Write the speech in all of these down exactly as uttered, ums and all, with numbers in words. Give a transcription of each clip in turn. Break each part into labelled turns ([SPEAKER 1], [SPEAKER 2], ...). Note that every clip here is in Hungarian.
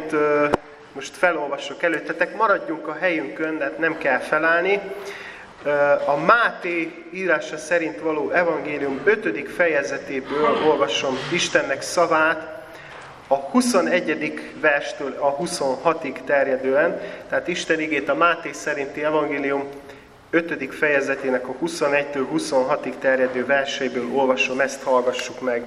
[SPEAKER 1] amit uh, most felolvasok előttetek, maradjunk a helyünkön, de nem kell felállni. Uh, a Máté írása szerint való evangélium ötödik fejezetéből olvasom Istennek szavát, a huszonegyedik verstől a huszonhatig terjedően, tehát Isten igét a Máté szerinti evangélium ötödik fejezetének a huszonegytől huszonhatig terjedő verseiből olvasom, ezt hallgassuk meg.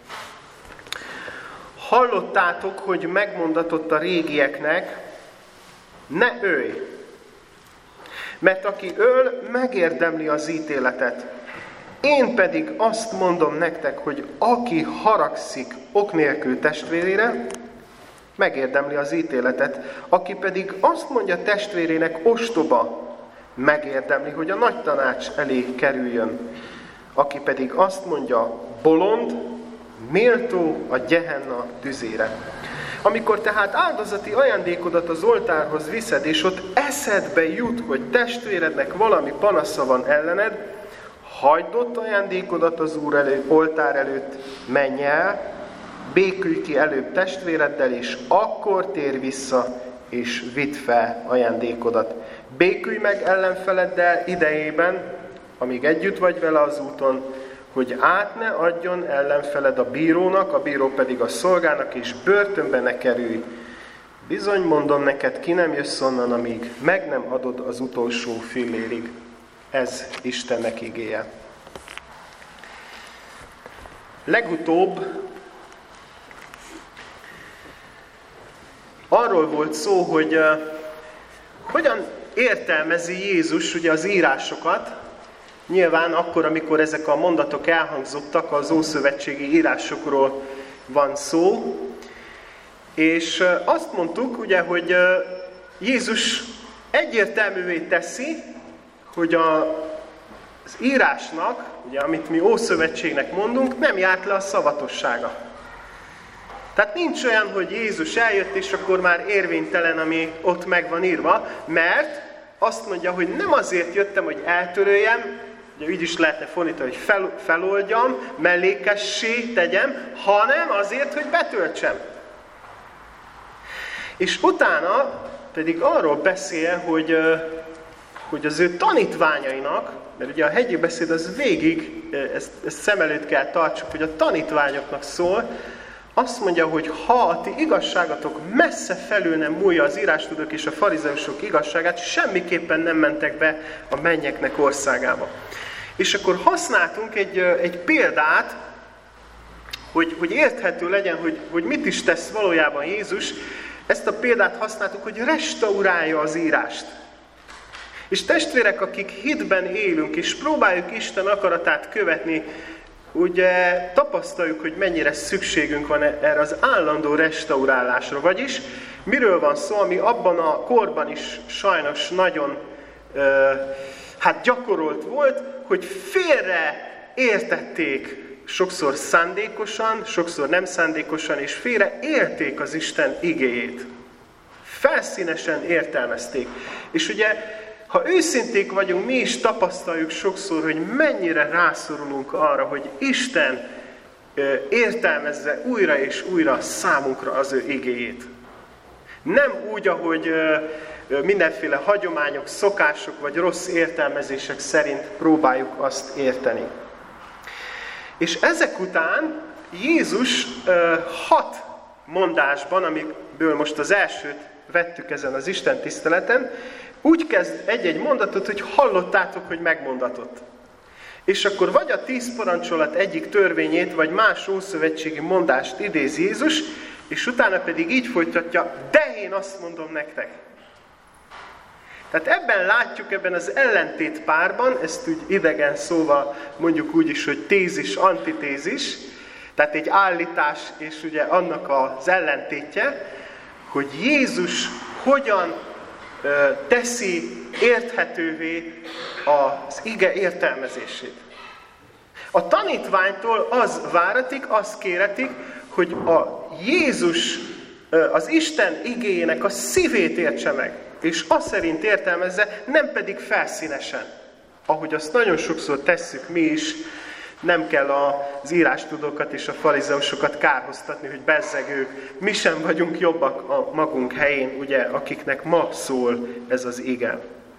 [SPEAKER 1] Hallottátok, hogy megmondatott a régieknek, ne ölj, mert aki öl, megérdemli az ítéletet. Én pedig azt mondom nektek, hogy aki haragszik ok nélkül testvérére, megérdemli az ítéletet. Aki pedig azt mondja testvérének ostoba, megérdemli, hogy a nagy tanács elé kerüljön. Aki pedig azt mondja bolond, méltó a Gehenna tüzére. Amikor tehát áldozati ajándékodat az oltárhoz viszed, és ott eszedbe jut, hogy testvérednek valami panasza van ellened, hagyd ott ajándékodat az Úr elő, oltár előtt, menj el, békülj ki előbb testvéreddel, és akkor tér vissza, és vidd fel ajándékodat. Békülj meg ellenfeleddel idejében, amíg együtt vagy vele az úton, hogy át ne adjon ellenfeled a bírónak, a bíró pedig a szolgának, és börtönbe ne kerülj. Bizony mondom neked, ki nem jössz onnan, amíg meg nem adod az utolsó fillérig. Ez Istennek igéje. Legutóbb arról volt szó, hogy uh, hogyan értelmezi Jézus ugye az írásokat. Nyilván akkor, amikor ezek a mondatok elhangzottak, az ószövetségi írásokról van szó. És uh, azt mondtuk, ugye, hogy uh, Jézus egyértelművé teszi, hogy a, az írásnak, ugye, amit mi Ószövetségnek mondunk, nem járt le a szavatossága. Tehát nincs olyan, hogy Jézus eljött, és akkor már érvénytelen, ami ott meg van írva, mert azt mondja, hogy nem azért jöttem, hogy eltöröljem, ugye így is lehetne fordítani, hogy fel, feloldjam, mellékessé tegyem, hanem azért, hogy betöltsem. És utána pedig arról beszél, hogy hogy az ő tanítványainak, mert ugye a hegyi beszéd az végig, ezt, ezt szem előtt kell tartsuk, hogy a tanítványoknak szól, azt mondja, hogy ha a ti igazságatok messze felül nem múlja az írástudók és a farizeusok igazságát, semmiképpen nem mentek be a mennyeknek országába. És akkor használtunk egy, egy példát, hogy, hogy érthető legyen, hogy, hogy mit is tesz valójában Jézus. Ezt a példát használtuk, hogy restaurálja az írást. És testvérek, akik hitben élünk, és próbáljuk Isten akaratát követni, ugye tapasztaljuk, hogy mennyire szükségünk van erre az állandó restaurálásra. Vagyis miről van szó, ami abban a korban is sajnos nagyon uh, hát gyakorolt volt, hogy félre értették, sokszor szándékosan, sokszor nem szándékosan, és félre élték az Isten igéjét. Felszínesen értelmezték. És ugye ha őszinték vagyunk, mi is tapasztaljuk sokszor, hogy mennyire rászorulunk arra, hogy Isten értelmezze újra és újra számunkra az ő igéjét. Nem úgy, ahogy mindenféle hagyományok, szokások vagy rossz értelmezések szerint próbáljuk azt érteni. És ezek után Jézus hat mondásban, amikből most az elsőt vettük ezen az Isten tiszteleten, úgy kezd egy-egy mondatot, hogy hallottátok, hogy megmondatott. És akkor vagy a tíz parancsolat egyik törvényét, vagy más ószövetségi mondást idéz Jézus, és utána pedig így folytatja, de én azt mondom nektek. Tehát ebben látjuk, ebben az ellentét párban, ezt úgy idegen szóval mondjuk úgy is, hogy tézis, antitézis, tehát egy állítás és ugye annak az ellentétje, hogy Jézus hogyan teszi érthetővé az ige értelmezését. A tanítványtól az váratik, azt kéretik, hogy a Jézus, az Isten igéjének a szívét értse meg, és azt szerint értelmezze, nem pedig felszínesen. Ahogy azt nagyon sokszor tesszük mi is, nem kell az írástudókat és a farizeusokat kárhoztatni, hogy bezzeg ők. Mi sem vagyunk jobbak a magunk helyén, ugye, akiknek ma szól ez az ige.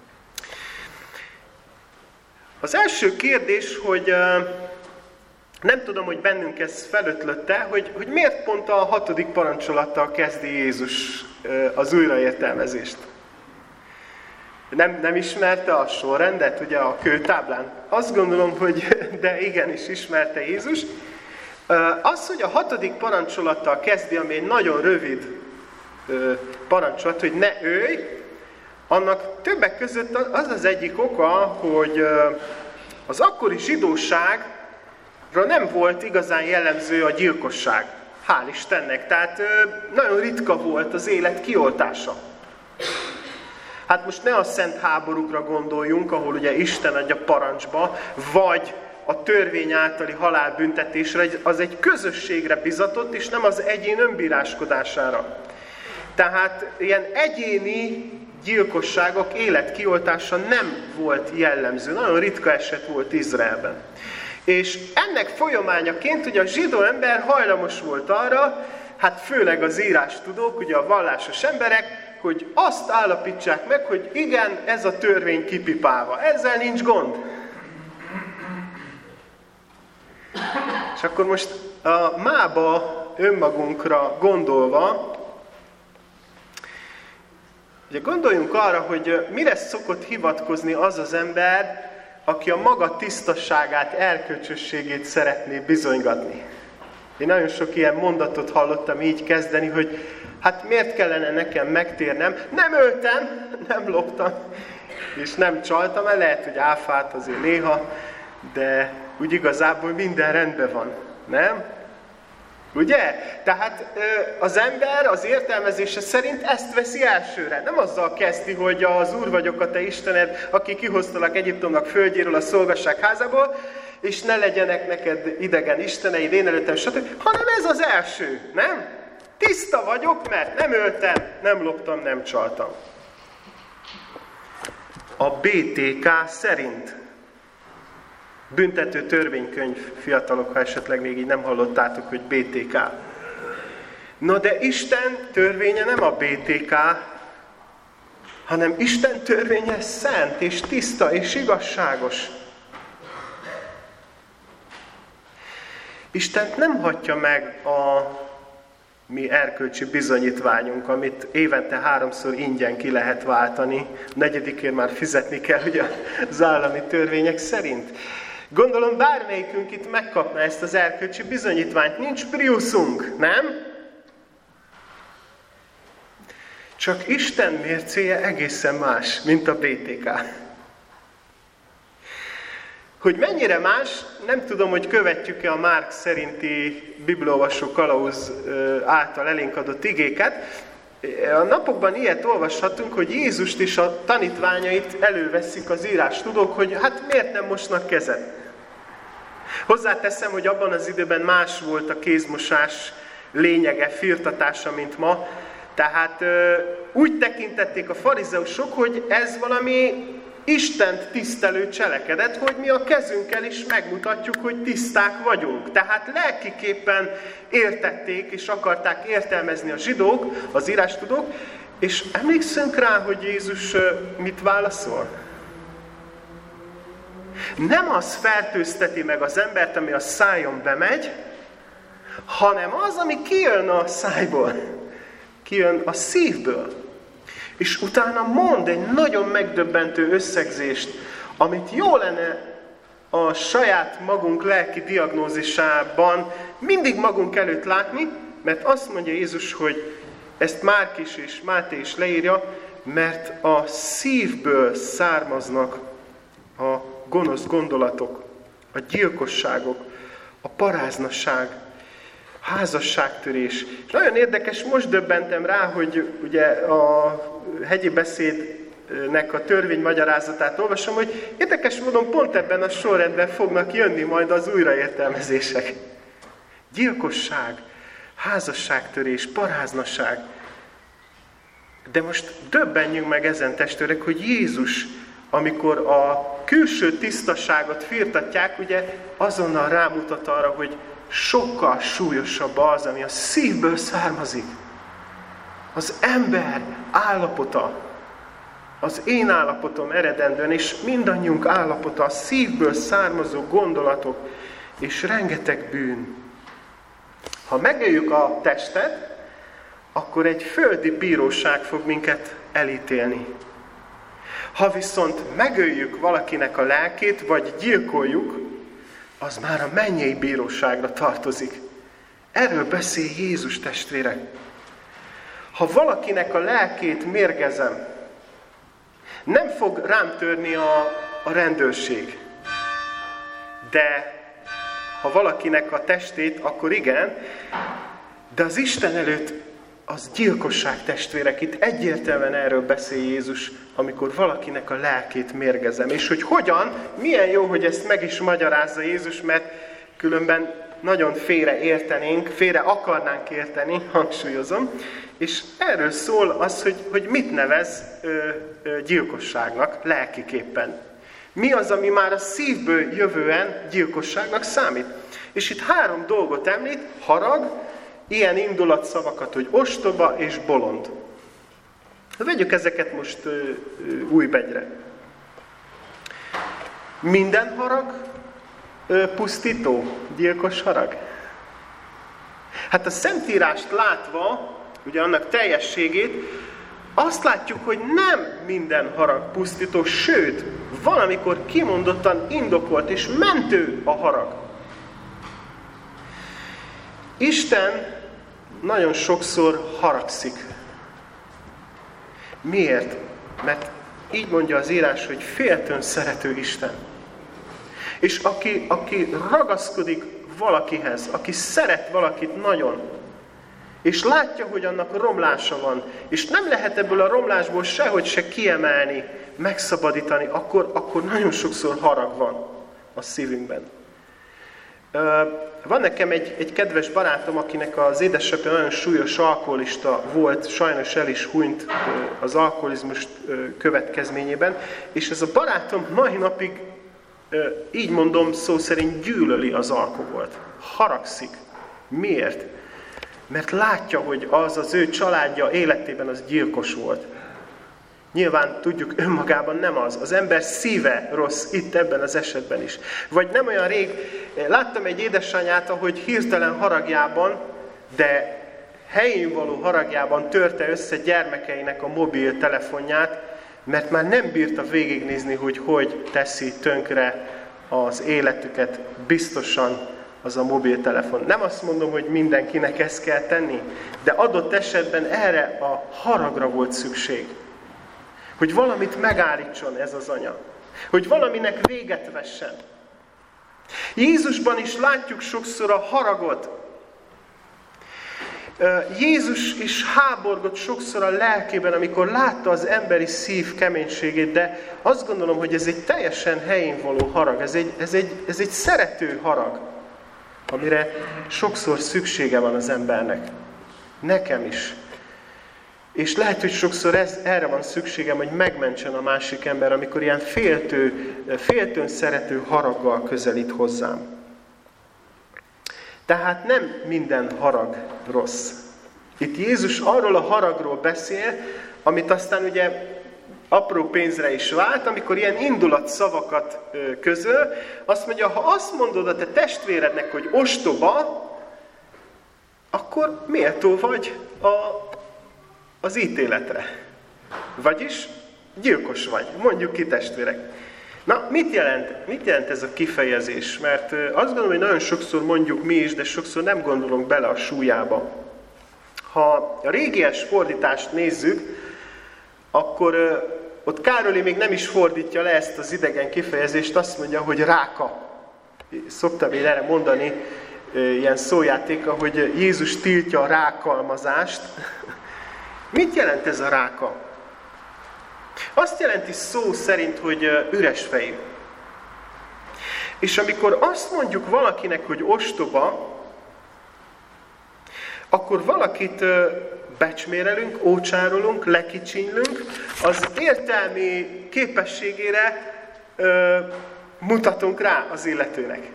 [SPEAKER 1] Az első kérdés, hogy nem tudom, hogy bennünk ez felötlötte, hogy, hogy miért pont a hatodik parancsolattal kezdi Jézus az újraértelmezést. Nem, nem ismerte a sorrendet, ugye a kőtáblán? Azt gondolom, hogy de igenis ismerte Jézus. Az, hogy a hatodik parancsolattal kezdi, ami egy nagyon rövid parancsolat, hogy ne ölj, annak többek között az az egyik oka, hogy az akkori zsidóságra nem volt igazán jellemző a gyilkosság. Hál' Istennek. Tehát nagyon ritka volt az élet kioltása. Hát most ne a szent háborúkra gondoljunk, ahol ugye Isten adja parancsba, vagy a törvény általi halálbüntetésre, az egy közösségre bizatott, és nem az egyén önbíráskodására. Tehát ilyen egyéni gyilkosságok életkioltása nem volt jellemző. Nagyon ritka eset volt Izraelben. És ennek folyamányaként ugye a zsidó ember hajlamos volt arra, hát főleg az írástudók, ugye a vallásos emberek, hogy azt állapítsák meg, hogy igen, ez a törvény kipipálva. Ezzel nincs gond. És akkor most a mába önmagunkra gondolva, ugye gondoljunk arra, hogy mire szokott hivatkozni az az ember, aki a maga tisztasságát, erkölcsösségét szeretné bizonygatni. Én nagyon sok ilyen mondatot hallottam így kezdeni, hogy hát miért kellene nekem megtérnem? Nem öltem, nem loptam, és nem csaltam el, lehet, hogy áfát azért néha, de úgy igazából minden rendben van, nem? Ugye? Tehát az ember az értelmezése szerint ezt veszi elsőre. Nem azzal kezdi, hogy az Úr vagyok a te Istened, aki kihoztalak Egyiptomnak földjéről, a szolgasság házából, és ne legyenek neked idegen isteneid, én előttem, stb. Hanem ez az első, nem? Tiszta vagyok, mert nem öltem, nem loptam, nem csaltam. A bé té ká szerint, büntető törvénykönyv, fiatalok, ha esetleg még így nem hallottátok, hogy bé té ká. Na de Isten törvénye nem a bé té ká, hanem Isten törvénye szent és tiszta és igazságos. Istent nem hagyja meg a mi erkölcsi bizonyítványunk, amit évente háromszor ingyen ki lehet váltani, negyedikért már fizetni kell, ugye az állami törvények szerint. Gondolom bármelyikünk itt megkapna ezt az erkölcsi bizonyítványt. Nincs Priusunk, nem? Csak Isten mércéje egészen más, mint a bé té ká. Hogy mennyire más, nem tudom, hogy követjük-e a Márk szerinti bibliaolvasó kalauz által elénk adott igéket. A napokban ilyet olvashatunk, hogy Jézust és a tanítványait előveszik az írástudók, hogy hát miért nem mosnak kezet. Hozzáteszem, hogy abban az időben más volt a kézmosás lényege, firtatása, mint ma. Tehát úgy tekintették a farizeusok, hogy ez valami Istent tisztelő cselekedet, hogy mi a kezünkkel is megmutatjuk, hogy tiszták vagyunk. Tehát lelkiképpen értették és akarták értelmezni a zsidók, az írástudók, és emlékszünk rá, hogy Jézus mit válaszol? Nem az fertőzteti meg az embert, ami a szájon bemegy, hanem az, ami kijön a szájból, kijön a szívből. És utána mond egy nagyon megdöbbentő összegzést, amit jó lenne a saját magunk lelki diagnózisában mindig magunk előtt látni, mert azt mondja Jézus, hogy ezt Márk is és Máté is leírja, mert a szívből származnak a gonosz gondolatok, a gyilkosságok, a paráznaság, házasságtörés. És nagyon érdekes, most döbbentem rá, hogy ugye a hegyi beszédnek a törvény magyarázatát olvasom, hogy érdekes módon pont ebben a sorrendben fognak jönni majd az újraértelmezések. Gyilkosság, házasságtörés, paráznaság. De most döbbenjünk meg ezen, testvérek, hogy Jézus amikor a külső tisztaságot firtatják, ugye azonnal rámutat arra, hogy sokkal súlyosabb az, ami a szívből származik. Az ember állapota, az én állapotom eredendően, és mindannyiunk állapota a szívből származó gondolatok, és rengeteg bűn. Ha megöljük a testet, akkor egy földi bíróság fog minket elítélni. Ha viszont megöljük valakinek a lelkét, vagy gyilkoljuk, az már a mennyei bíróságra tartozik. Erről beszél Jézus, testvérek. Ha valakinek a lelkét mérgezem, nem fog rám törni a, a rendőrség. De ha valakinek a testét, akkor igen, de az Isten előtt az gyilkosság, testvérek. Itt egyértelműen erről beszél Jézus, amikor valakinek a lelkét mérgezem. És hogy hogyan, milyen jó, hogy ezt meg is magyarázza Jézus, mert különben nagyon félre értenénk, félre akarnánk érteni, hangsúlyozom. És erről szól az, hogy, hogy mit nevez ö, ö, gyilkosságnak lelkiképpen. Mi az, ami már a szívből jövően gyilkosságnak számít. És itt három dolgot említ: harag, ilyen indulatszavakat, hogy ostoba és bolond. Vegyük ezeket most ö, ö, újbegyre. Minden harag ö, pusztító, gyilkos harag. Hát a Szentírást látva, ugye annak teljességét, azt látjuk, hogy nem minden harag pusztító, sőt, valamikor kimondottan indokolt és mentő a harag. Isten nagyon sokszor haragszik. Miért? Mert így mondja az írás, hogy féltőn szerető Isten. És aki, aki ragaszkodik valakihez, aki szeret valakit nagyon, és látja, hogy annak romlása van, és nem lehet ebből a romlásból sehogy se kiemelni, megszabadítani, akkor, akkor nagyon sokszor harag van a szívünkben. Van nekem egy, egy kedves barátom, akinek az édesapja nagyon súlyos alkoholista volt, sajnos el is hunyt az alkoholizmus következményében, és ez a barátom mai napig, így mondom, szó szerint gyűlöli az alkoholt. Haragszik. Miért? Mert látja, hogy az az ő családja életében az gyilkos volt. Nyilván tudjuk, önmagában nem az. Az ember szíve rossz itt ebben az esetben is. Vagy nem olyan rég láttam egy édesanyját, ahogy hirtelen haragjában, de helyén való haragjában törte össze gyermekeinek a mobiltelefonját, mert már nem bírta végignézni, hogy hogy teszi tönkre az életüket biztosan az a mobiltelefon. Nem azt mondom, hogy mindenkinek ezt kell tenni, de adott esetben erre a haragra volt szükség. Hogy valamit megállítson ez az anya. Hogy valaminek véget vessen. Jézusban is látjuk sokszor a haragot. Jézus is háborgott sokszor a lelkében, amikor látta az emberi szív keménységét, de azt gondolom, hogy ez egy teljesen helyén való harag. Ez egy, ez egy, ez egy szerető harag, amire sokszor szüksége van az embernek. Nekem is. És lehet, hogy sokszor ez, erre van szükségem, hogy megmentsen a másik ember, amikor ilyen féltő, féltőn szerető haraggal közelít hozzám. Tehát nem minden harag rossz. Itt Jézus arról a haragról beszél, amit aztán ugye apró pénzre is vált, amikor ilyen indulatszavakat közöl. Azt mondja, ha azt mondod a te testvérednek, hogy ostoba, akkor méltó vagy a, az ítéletre. Vagyis gyilkos vagy. Mondjuk ki, testvérek. Na, mit jelent, mit jelent ez a kifejezés? Mert azt gondolom, hogy nagyon sokszor mondjuk mi is, de sokszor nem gondolunk bele a súlyába. Ha a régies fordítást nézzük, akkor ott Károly még nem is fordítja le ezt az idegen kifejezést, azt mondja, hogy ráka. Szoktam én erre mondani ilyen szójátéka, hogy Jézus tiltja a rákalmazást. Mit jelent ez a ráka? Azt jelenti szó szerint, hogy üres fejű. És amikor azt mondjuk valakinek, hogy ostoba, akkor valakit becsmérelünk, ócsárolunk, lekicsinlünk, az értelmi képességére ö, mutatunk rá az illetőnek.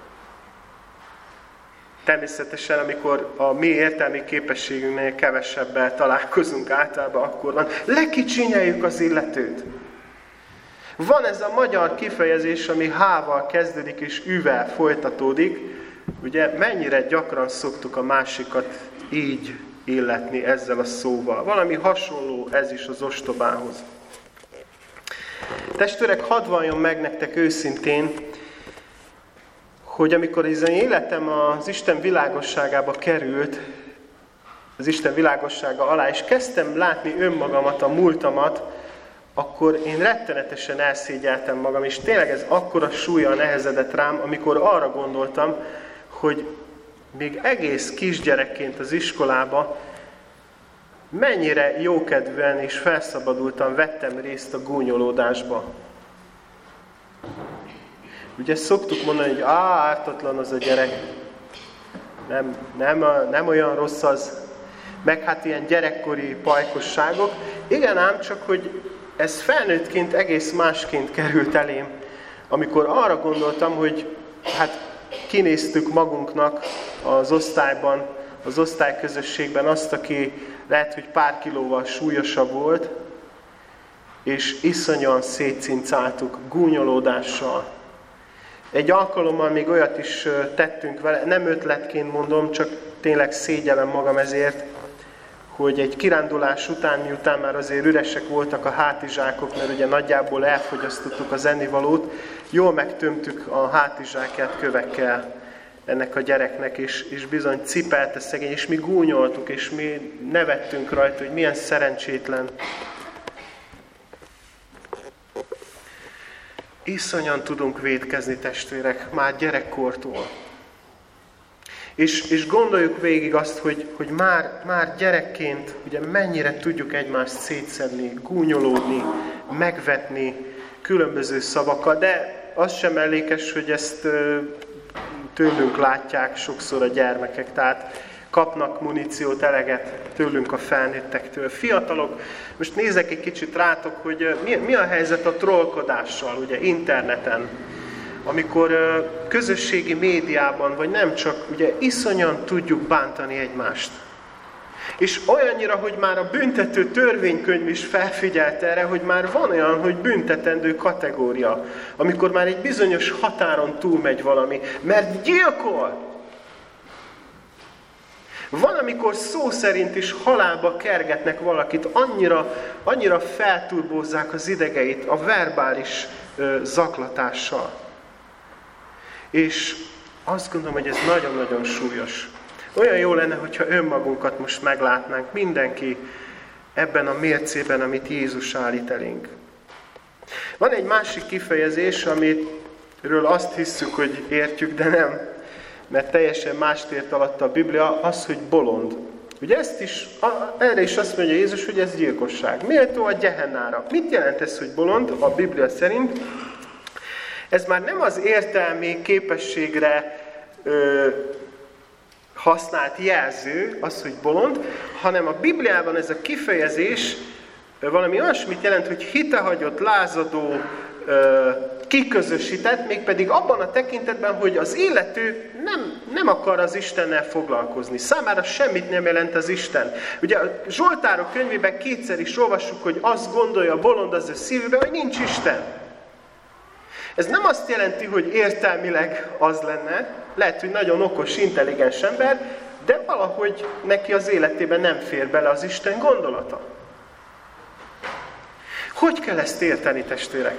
[SPEAKER 1] Természetesen, amikor a mi értelmi képességünknél kevesebbel találkozunk általában, akkor van. Lekicsinyeljük az illetőt. Van ez a magyar kifejezés, ami H-val kezdődik és Ü-vel folytatódik. Ugye mennyire gyakran szoktuk a másikat így illetni ezzel a szóval. Valami hasonló ez is az ostobához. Testvérek, hadd valljon meg nektek őszintén, hogy amikor az én életem az Isten világosságába került, az Isten világossága alá, és kezdtem látni önmagamat, a múltamat, akkor én rettenetesen elszégyeltem magam, és tényleg ez akkora súllyal nehezedett rám, amikor arra gondoltam, hogy még egész kisgyerekként az iskolába mennyire jókedvűen és felszabadultan vettem részt a gúnyolódásba. Ugye szoktuk mondani, hogy á, ártatlan az a gyerek, nem, nem, nem olyan rossz az, meg hát ilyen gyerekkori pajkosságok. Igen ám, csak hogy ez felnőttként egész másként került elém, amikor arra gondoltam, hogy hát kinéztük magunknak az osztályban, az osztályközösségben azt, aki lehet, hogy pár kilóval súlyosabb volt, és iszonyan szétcincáltuk gúnyolódással. Egy alkalommal még olyat is tettünk vele, nem ötletként mondom, csak tényleg szégyellem magam ezért, hogy egy kirándulás után, miután már azért üresek voltak a hátizsákok, mert ugye nagyjából elfogyasztottuk az ennivalót, jól megtömtük a hátizsákját kövekkel ennek a gyereknek, és, és bizony cipelte szegény, és mi gúnyoltuk, és mi nevettünk rajta, hogy milyen szerencsétlen. Iszonyan tudunk vétkezni, testvérek, már gyerekkortól. És, és gondoljuk végig azt, hogy, hogy már, már gyerekként ugye mennyire tudjuk egymást szétszedni, gúnyolódni, megvetni különböző szavakkal, de az sem mellékes, hogy ezt tőlünk látják sokszor a gyermekek, tehát kapnak muníciót, eleget tőlünk a felnőttektől. Fiatalok, most nézek egy kicsit rátok, hogy mi, mi a helyzet a trollkodással, ugye interneten, amikor közösségi médiában, vagy nem csak, ugye iszonyan tudjuk bántani egymást. És olyannyira, hogy már a büntető törvénykönyv is felfigyelt erre, hogy már van olyan, hogy büntetendő kategória, amikor már egy bizonyos határon túlmegy valami, mert gyilkol. Van, amikor szó szerint is halálba kergetnek valakit, annyira, annyira felturbózzák az idegeit a verbális ö, zaklatással. És azt gondolom, hogy ez nagyon-nagyon súlyos. Olyan jó lenne, hogyha önmagunkat most meglátnánk, mindenki ebben a mércében, amit Jézus állít elénk. Van egy másik kifejezés, amiről azt hiszük, hogy értjük, de nem, mert teljesen mást ért alatta a Biblia, az, hogy bolond. Ugye ezt is, erre is azt mondja Jézus, hogy ez gyilkosság. Méltó a Gehennára. Mit jelent ez, hogy bolond a Biblia szerint? Ez már nem az értelmi képességre ö, használt jelző, az, hogy bolond, hanem a Bibliában ez a kifejezés valami olyasmit jelent, hogy hitehagyott, lázadó, ö, kiközösített, mégpedig abban a tekintetben, hogy az illető nem, nem akar az Istennel foglalkozni. Számára semmit nem jelent az Isten. Ugye a Zsoltárok könyvében kétszer is olvassuk, hogy azt gondolja a bolond az ő szívében, hogy nincs Isten. Ez nem azt jelenti, hogy értelmileg az lenne, lehet, hogy nagyon okos, intelligens ember, de valahogy neki az életében nem fér bele az Isten gondolata. Hogy kell ezt érteni, testvérek?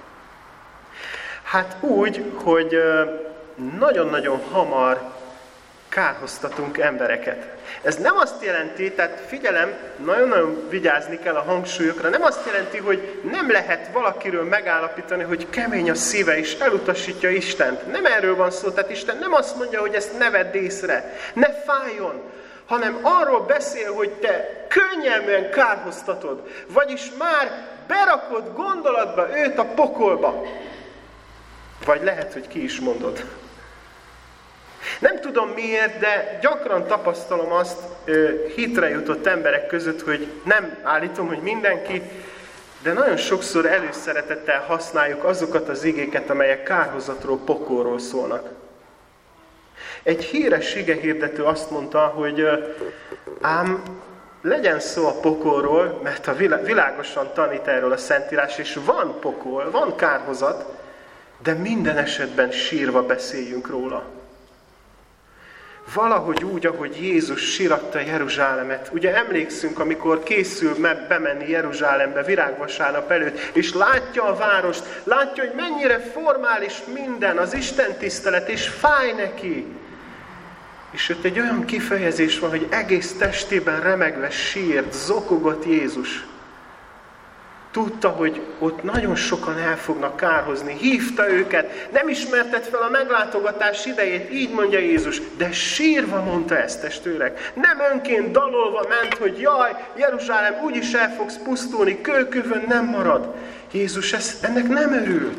[SPEAKER 1] Hát úgy, hogy nagyon-nagyon hamar kárhoztatunk embereket. Ez nem azt jelenti, tehát figyelem, nagyon-nagyon vigyázni kell a hangsúlyokra, nem azt jelenti, hogy nem lehet valakiről megállapítani, hogy kemény a szíve és elutasítja Istent. Nem erről van szó, tehát Isten nem azt mondja, hogy ezt ne vedd észre, ne fájjon, hanem arról beszél, hogy te könnyelműen kárhoztatod, vagyis már berakod gondolatba őt a pokolba. Vagy lehet, hogy ki is mondod. Nem tudom miért, de gyakran tapasztalom azt hitre jutott emberek között, hogy nem állítom, hogy mindenki, de nagyon sokszor előszeretettel használjuk azokat az igéket, amelyek kárhozatról, pokolról szólnak. Egy híres igehirdető azt mondta, hogy ám legyen szó a pokolról, mert a világosan tanít erről a Szentírás, és van pokol, van kárhozat, de minden esetben sírva beszéljünk róla. Valahogy úgy, ahogy Jézus síratta Jeruzsálemet. Ugye emlékszünk, amikor készül bemenni Jeruzsálembe virágvasárnap előtt, és látja a várost, látja, hogy mennyire formális minden, az Isten tisztelet, és fáj neki. És ott egy olyan kifejezés van, hogy egész testében remegve sírt, zokogott Jézus. Tudta, hogy ott nagyon sokan el fognak kárhozni. Hívta őket, nem ismertett fel a meglátogatás idejét, így mondja Jézus, de sírva mondta ezt, testvérek. Nem önként dalolva ment, hogy jaj, Jeruzsálem úgyis el fogsz pusztulni, kőkövön nem marad. Jézus ezt, ennek nem örült.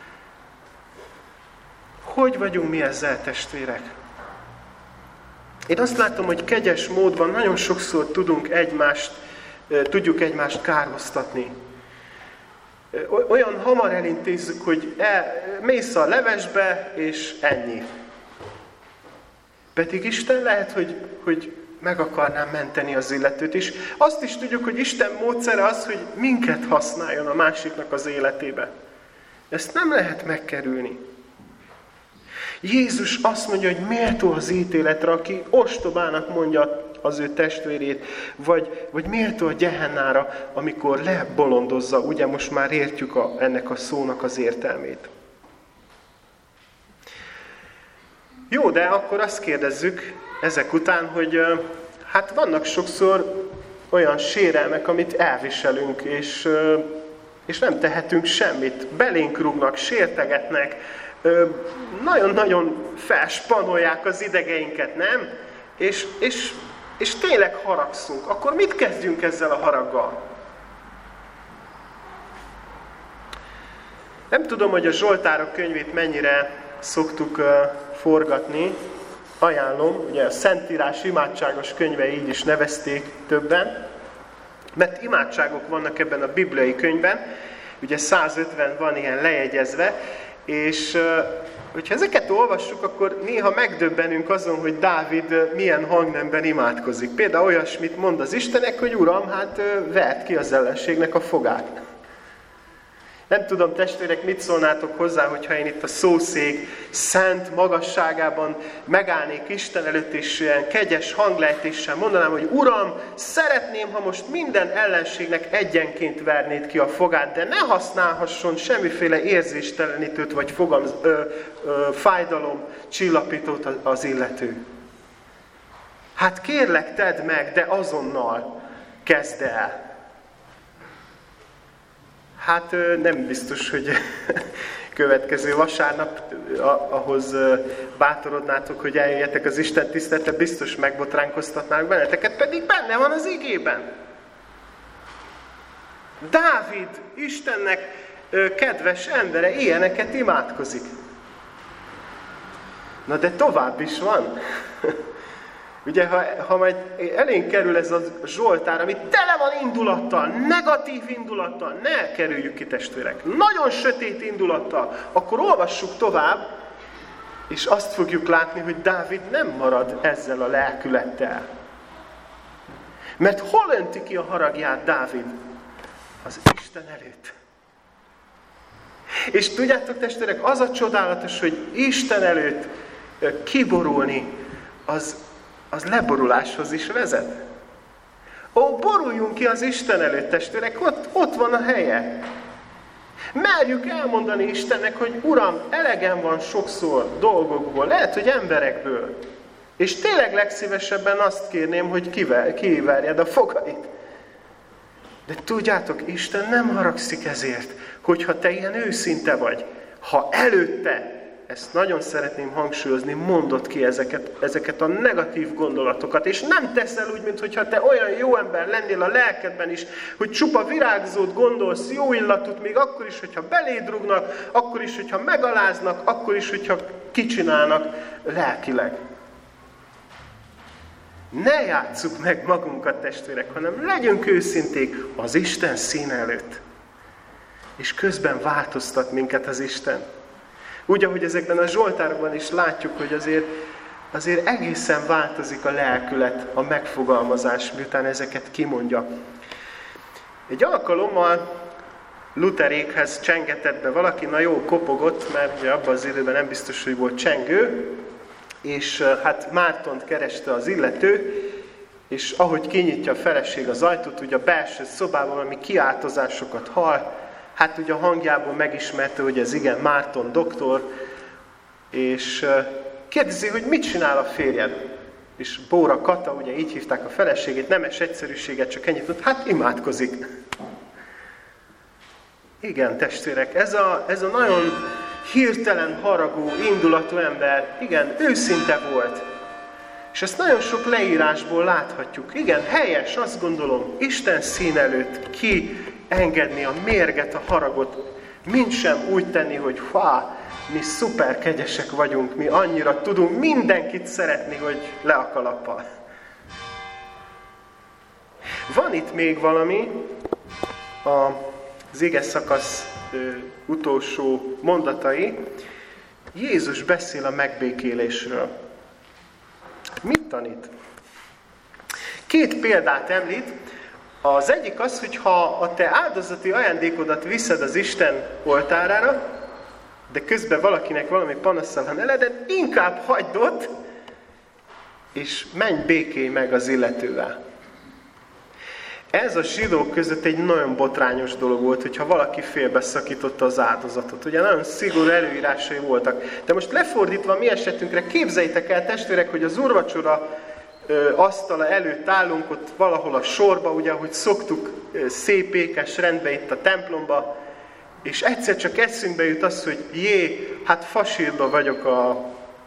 [SPEAKER 1] Hogy vagyunk mi ezzel, testvérek? Én azt látom, hogy kegyes módban nagyon sokszor tudunk egymást, tudjuk egymást kárhoztatni. Olyan hamar elintézzük, hogy el, mész a levesbe, és ennyi. Pedig Isten lehet, hogy, hogy meg akarná menteni az illetőt is. Azt is tudjuk, hogy Isten módszere az, hogy minket használjon a másiknak az életébe. Ezt nem lehet megkerülni. Jézus azt mondja, hogy méltó az ítéletre, aki ostobának mondja az ő testvérét, vagy, vagy méltó a Gehennára, amikor lebolondozza, ugye most már értjük a, ennek a szónak az értelmét. Jó, de akkor azt kérdezzük ezek után, hogy hát vannak sokszor olyan sérelmek, amit elviselünk, és, és nem tehetünk semmit. Belénk rúgnak, sértegetnek, nagyon-nagyon felspanolják az idegeinket, nem? És, és, és tényleg haragszunk. Akkor mit kezdjünk ezzel a haraggal? Nem tudom, hogy a Zsoltárok könyvét mennyire szoktuk uh, forgatni. Ajánlom, ugye a Szentírás imádságos könyve, így is nevezték többen. Mert imádságok vannak ebben a bibliai könyvben. Ugye százötven van ilyen lejegyezve. És hogyha ezeket olvassuk, akkor néha megdöbbenünk azon, hogy Dávid milyen hangnemben imádkozik. Például olyasmit mond az Istenek, hogy Uram, hát vedd ki az ellenségnek a fogát. Nem tudom, testvérek, mit szólnátok hozzá, hogyha én itt a szószék szent magasságában megállnék Isten előtt, és ilyen kegyes hanglejtéssel mondanám, hogy Uram, szeretném, ha most minden ellenségnek egyenként vernéd ki a fogát, de ne használhasson semmiféle érzéstelenítőt, vagy fogam, ö, ö, fájdalom csillapítót az illető. Hát kérlek, tedd meg, de azonnal kezd el. Hát nem biztos, hogy következő vasárnap ahhoz bátorodnátok, hogy eljöjjetek az Isten tiszteletre, biztos megbotránkoztatnánk benneteket, pedig benne van az igében. Dávid, Istennek kedves embere, ilyeneket imádkozik. Na de tovább is van. Ugye, ha, ha majd elénk kerül ez a Zsoltár, ami tele van indulattal, negatív indulattal, ne kerüljük ki, testvérek, nagyon sötét indulattal, akkor olvassuk tovább, és azt fogjuk látni, hogy Dávid nem marad ezzel a lelkülettel. Mert hol önti ki a haragját Dávid? Az Isten előtt. És tudjátok, testvérek, az a csodálatos, hogy Isten előtt kiborulni, az az leboruláshoz is vezet. Ó, boruljunk ki az Isten előtt, testvérek, ott, ott van a helye. Merjük elmondani Istennek, hogy Uram, elegem van sokszor dolgokból, lehet, hogy emberekből. És tényleg legszívesebben azt kérném, hogy kiver, kiverjed a fogait. De tudjátok, Isten nem haragszik ezért, hogyha te ilyen őszinte vagy. Ha előtte, ezt nagyon szeretném hangsúlyozni, mondod ki ezeket, ezeket a negatív gondolatokat, és nem teszel úgy, mintha te olyan jó ember lennél a lelkedben is, hogy csupa virágzót gondolsz, jó illatút, még akkor is, hogyha beléd rúgnak, akkor is, hogyha megaláznak, akkor is, hogyha kicsinálnak lelkileg. Ne játsszuk meg magunkat, testvérek, hanem legyünk őszinték az Isten színe előtt. és közben változtat minket az Isten. Úgy, ahogy ezekben a zsoltárokban is látjuk, hogy azért, azért egészen változik a lelkület, a megfogalmazás, miután ezeket kimondja. Egy alkalommal Lutherékhez csengetett be valaki, na jó, kopogott, mert ugye abban az időben nem biztos, hogy volt csengő, és hát Mártont kereste az illető, és ahogy kinyitja a feleség az ajtót, ugye a belső szobában, ami kiáltozásokat hall, hát ugye a hangjából megismerte, hogy ez igen, Márton doktor, és kérdezi, hogy mit csinál a férjed? És Bóra Kata, ugye így hívták a feleségét, nemes egyszerűséget, csak ennyit mondta, hát imádkozik. Igen, testvérek, ez a, ez a nagyon hirtelen haragú, indulatú ember, igen, őszinte volt. És ezt nagyon sok leírásból láthatjuk. Igen, helyes, azt gondolom, Isten szín előtt kiengedni a mérget, a haragot, mint sem úgy tenni, hogy fá, mi szuper kegyesek vagyunk, mi annyira tudunk mindenkit szeretni, hogy le a kalappal. Van itt még valami, az ige szakasz utolsó mondatai. Jézus beszél a megbékélésről. Mit tanít? Két példát említ. Az egyik az, hogy ha a te áldozati ajándékodat viszed az Isten oltárára, de közben valakinek valami panasszal van eleded, inkább hagyd ott, és menj békélj meg az illetővel. Ez a zsidók között egy nagyon botrányos dolog volt, hogyha valaki félbeszakította az áldozatot. Ugye nagyon szigorú előírásai voltak. De most lefordítva a mi esetünkre, képzeljétek el, testvérek, hogy az úrvacsora ö, asztala előtt állunk, ott valahol a sorba, ugye, ahogy szoktuk, ö, szép ékes rendbe itt a templomba, és egyszer csak eszünkbe jut az, hogy jé, hát fasírba vagyok a,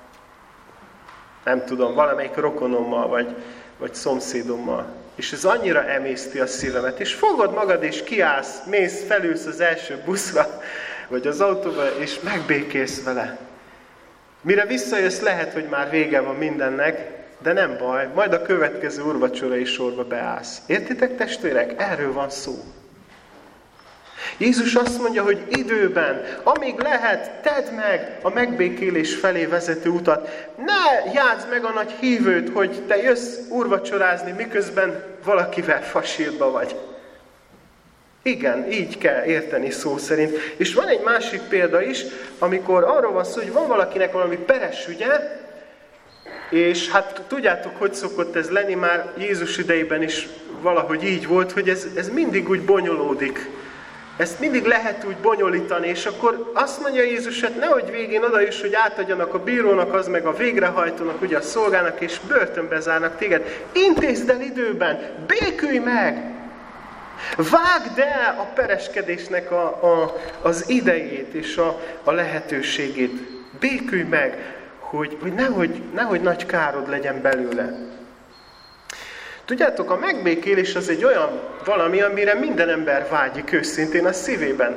[SPEAKER 1] nem tudom, valamelyik rokonommal, vagy, vagy szomszédommal. És ez annyira emészti a szívemet. És fogod magad, és kiállsz, mész, felülsz az első buszra, vagy az autóba, és megbékélsz vele. Mire visszajössz, lehet, hogy már vége van mindennek, de nem baj, majd a következő úrvacsorai sorba beállsz. Értitek, testvérek? Erről van szó. Jézus azt mondja, hogy időben, amíg lehet, tedd meg a megbékélés felé vezető utat. Ne játszd meg a nagy hívőt, hogy te jössz úrvacsorázni, miközben valakivel fasírba vagy. Igen, így kell érteni szó szerint. És van egy másik példa is, amikor arról van szó, hogy van valakinek valami peres ügye, és hát tudjátok, hogy szokott ez lenni, már Jézus idejében is valahogy így volt, hogy ez, ez mindig úgy bonyolódik. Ezt mindig lehet úgy bonyolítani, és akkor azt mondja Jézus, hát nehogy végén oda is, hogy átadjanak a bírónak, az meg a végrehajtónak, ugye a szolgának, és börtönbe zárnak téged. Intézd el időben, békülj meg! Vágd el a pereskedésnek a, a, az idejét és a, a lehetőségét. Békülj meg, hogy, hogy nehogy, nehogy nagy károd legyen belőle. Tudjátok, a megbékélés az egy olyan valami, amire minden ember vágyik őszintén a szívében.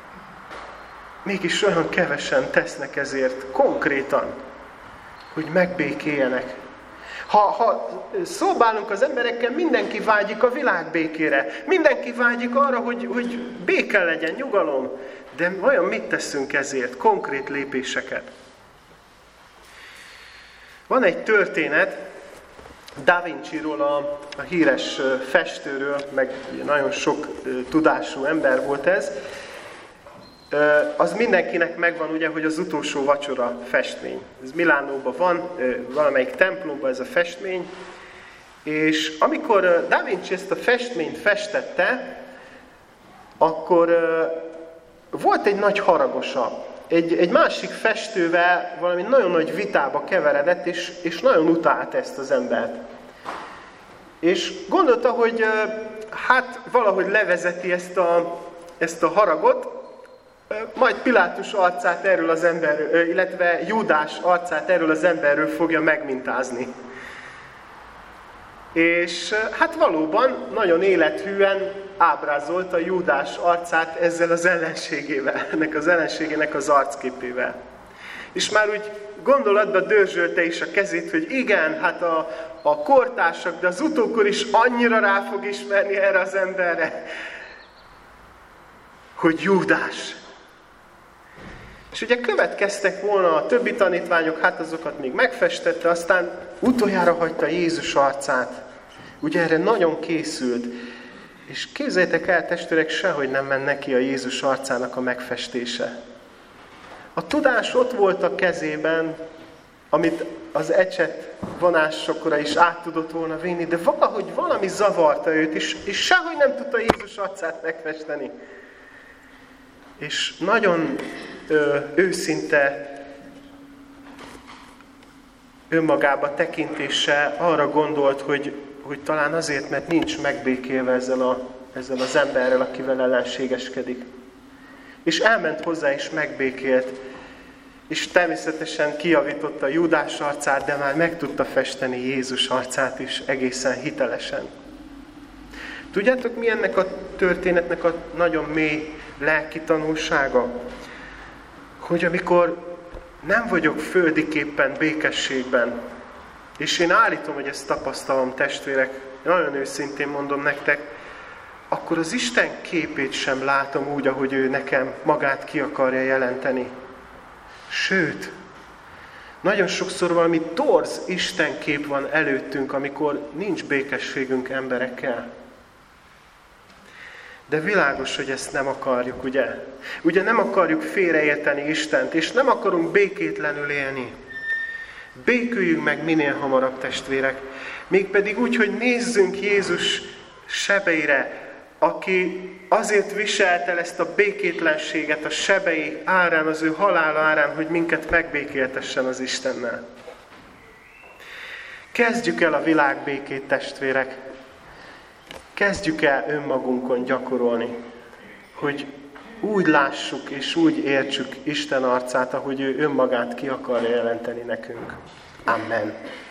[SPEAKER 1] Mégis olyan kevesen tesznek ezért konkrétan, hogy megbékéljenek. Ha, ha szóbálunk az emberekkel, mindenki vágyik a világ békére. Mindenki vágyik arra, hogy, hogy béke legyen, nyugalom. De vajon mit teszünk ezért? Konkrét lépéseket. Van egy történet, Da Vinciról, a, a híres festőről, meg nagyon sok tudású ember volt ez. Az mindenkinek megvan, ugye, hogy az utolsó vacsora festmény. Ez Milánóban van, valamelyik templomban ez a festmény. És amikor Da Vinci ezt a festményt festette, akkor volt egy nagy haragosa. Egy, egy másik festővel valami nagyon nagy vitába keveredett, és, és nagyon utált ezt az embert. És gondolta, hogy hát valahogy levezeti ezt a, ezt a haragot, majd Pilátus arcát erről az emberről, illetve Júdás arcát erről az emberről fogja megmintázni. És hát valóban nagyon élethűen ábrázolta Júdás arcát ezzel az ellenségével, ennek az ellenségének az arcképével. És már úgy gondolatba dörzsölte is a kezét, hogy igen, hát a, a kortársak, de az utókor is annyira rá fog ismerni erre az emberre, hogy Júdás. És ugye következtek volna a többi tanítványok, hát azokat még megfestette, aztán utoljára hagyta Jézus arcát. Ugye erre nagyon készült. És képzeljétek el, testvérek, sehogy nem ment neki a Jézus arcának a megfestése. A tudás ott volt a kezében, amit az ecset vonásokra is át tudott volna vinni, de valahogy valami zavarta őt, és, és sehogy nem tudta Jézus arcát megfesteni. És nagyon ö, őszinte önmagába tekintéssel arra gondolt, hogy, hogy talán azért, mert nincs megbékélve ezzel, a, ezzel az emberrel, akivel ellenségeskedik. És elment hozzá, és megbékélt. És természetesen kijavította Júdás arcát, de már meg tudta festeni Jézus arcát is egészen hitelesen. Tudjátok, mi ennek a történetnek a nagyon mély lelki tanulsága? Hogy amikor nem vagyok földiképpen békességben, és én állítom, hogy ezt tapasztalom, testvérek, nagyon őszintén mondom nektek, akkor az Isten képét sem látom úgy, ahogy ő nekem magát ki akarja jelenteni. Sőt, nagyon sokszor valami torz Isten kép van előttünk, amikor nincs békességünk emberekkel. De világos, hogy ezt nem akarjuk, ugye? Ugye nem akarjuk félreérteni Istent, és nem akarunk békétlenül élni. Béküljünk meg minél hamarabb, testvérek. Mégpedig úgy, hogy nézzünk Jézus sebeire, aki azért viselte ezt a békétlenséget a sebei árán, az ő halála árán, hogy minket megbékéltessen az Istennel. Kezdjük el a világbékét, testvérek. Kezdjük el önmagunkon gyakorolni, hogy úgy lássuk és úgy értsük Isten arcát, ahogy ő önmagát ki akarja jelenteni nekünk. Amen.